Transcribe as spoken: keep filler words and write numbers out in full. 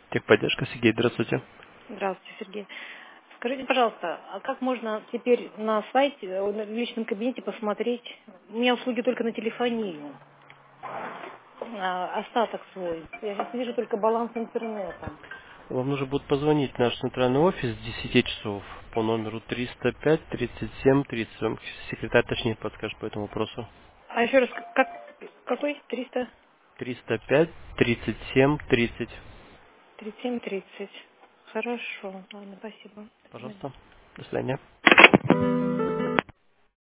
Техподдержка, Сергей, здравствуйте. Здравствуйте, Сергей. Скажите, пожалуйста, а как можно теперь на сайте, э, в личном кабинете посмотреть, у меня услуги только на телефонию, а, остаток свой. Я сейчас вижу только баланс интернета. Вам нужно будет позвонить в наш центральный офис с десяти часов по номеру триста пять тридцать семь тридцать. Вам секретарь точнее подскажет по этому вопросу. А еще раз, как, какой? триста триста пять тридцать семь тридцать. тридцать семь тридцать. Хорошо, ладно, спасибо. До свидания. Пожалуйста. До свидания.